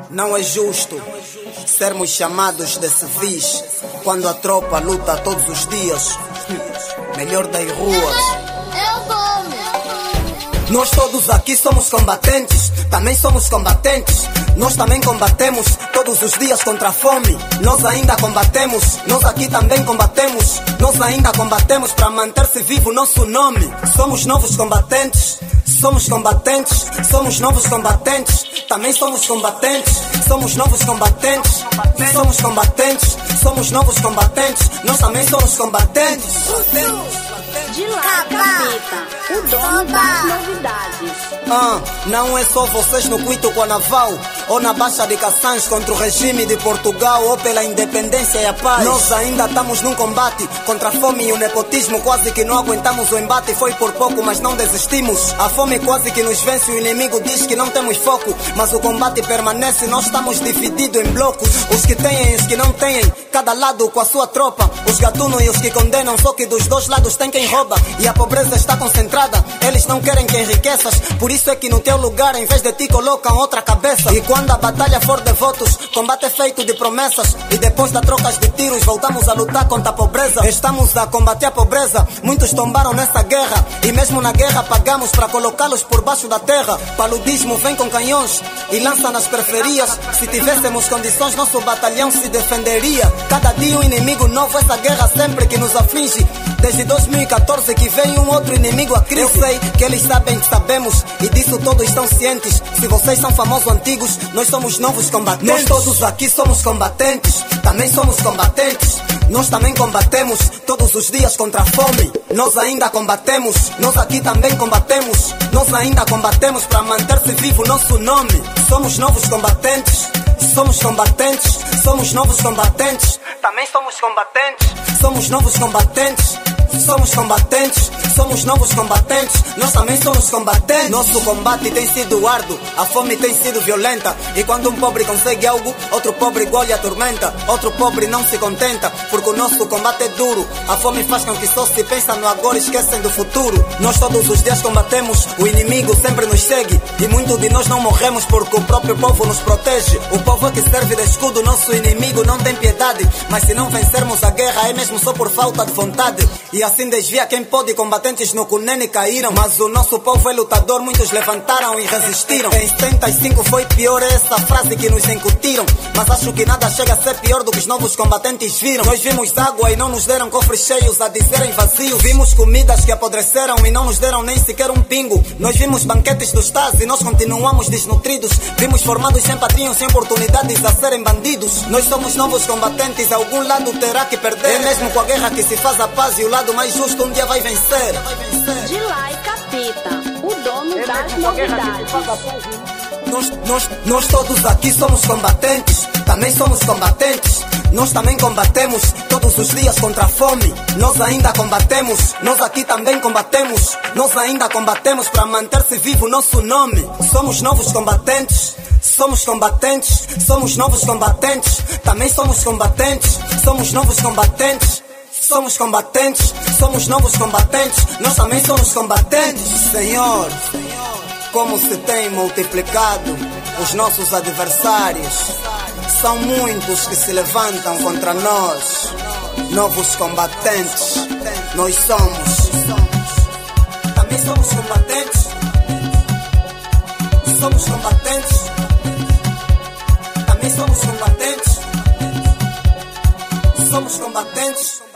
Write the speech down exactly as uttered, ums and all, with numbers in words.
Não é justo sermos chamados de civis quando a tropa luta todos os dias. Melhor das ruas. Nós todos aqui somos combatentes, também somos combatentes. Nós também combatemos todos os dias contra a fome. Nós ainda combatemos, nós aqui também combatemos. Nós ainda combatemos para manter-se vivo o nosso nome. Somos novos combatentes, somos combatentes, somos novos combatentes. Também somos combatentes, somos novos combatentes. Somos combatentes, somos novos combatentes. Nós também somos combatentes. De lá, Capita, o dono das novidades. Ah, não é só vocês no Cuito com a Naval ou na Baixa de Caçãs contra o regime de Portugal ou pela independência e a paz. Nós ainda estamos num combate contra a fome e o nepotismo. Quase que não aguentamos o embate, foi por pouco, mas não desistimos. A fome quase que nos vence, o inimigo diz que não temos foco, mas o combate permanece, nós estamos divididos em blocos. Os que têm e os que não têm, cada lado com a sua tropa. Os gatunos e os que condenam, só que dos dois lados tem quem rouba. E a pobreza está concentrada, eles não querem que enriqueças. Por isso é que no teu lugar, em vez de ti, colocam outra cabeça. E quando a batalha for de votos, combate é feito de promessas. E depois da trocas de tiros, voltamos a lutar contra a pobreza. Estamos a combater a pobreza, muitos tombaram nessa guerra. E mesmo na guerra pagamos para colocá-los por baixo da terra. Paludismo vem com canhões e lança nas periferias. Se tivéssemos condições, nosso batalhão se defenderia. Cada dia um inimigo novo, essa guerra sempre que nos aflige. Desde dois mil e catorze que vem um outro inimigo a crise. Eu sei que eles sabem que sabemos e disso todos estão cientes. Se vocês são famosos antigos, nós somos novos combatentes. Nós todos aqui somos combatentes, também somos combatentes. Nós também combatemos todos os dias contra a fome. Nós ainda combatemos, nós aqui também combatemos. Nós ainda combatemos para manter-se vivo o nosso nome. Somos novos combatentes, somos combatentes, somos novos combatentes. Também somos combatentes, somos novos combatentes. Somos combatentes, somos novos combatentes. Nós também somos combatentes. Nosso combate tem sido árduo, a fome tem sido violenta. E quando um pobre consegue algo, outro pobre igual lhe atormenta. Outro pobre não se contenta, porque o nosso combate é duro. A fome faz com que só se pensa no agora e esquecem do futuro. Nós todos os dias combatemos, o inimigo sempre nos segue. E muitos de nós não morremos porque o próprio povo nos protege. O povo é que serve de escudo, nosso inimigo não tem piedade. Mas se não vencermos a guerra é mesmo só por falta de vontade. E assim desvia quem pode, combatentes no Cunene caíram. Mas o nosso povo é lutador, muitos levantaram e resistiram. Em setenta e cinco foi pior essa frase que nos incutiram. Mas acho que nada chega a ser pior do que os novos combatentes viram. Nós vimos água e não nos deram cofres cheios a dizerem vazios. Vimos comidas que apodreceram e não nos deram nem sequer um pingo. Nós vimos banquetes dos Taz e nós continuamos desnutridos. Vimos formados sem patrinhos, sem oportunidades a serem bandidos. Nós somos novos combatentes, algum lado terá que perder. É mesmo com a guerra que se faz a paz e o lado mais justo um dia vai vencer. De lá e Capita, o dono das novidades. Nós, nós, nós todos aqui somos combatentes, também somos combatentes. Nós também combatemos todos os dias contra a fome. Nós ainda combatemos, nós aqui também combatemos. Nós ainda combatemos para manter-se vivo o nosso nome. Somos novos combatentes, somos combatentes, somos novos combatentes. Também somos combatentes, somos novos combatentes. Somos combatentes, somos novos combatentes. Nós também somos combatentes. Senhor, como se tem multiplicado os nossos adversários. São muitos que se levantam contra nós. Novos combatentes, nós somos. Também somos combatentes. Somos combatentes. Também somos combatentes. Somos combatentes.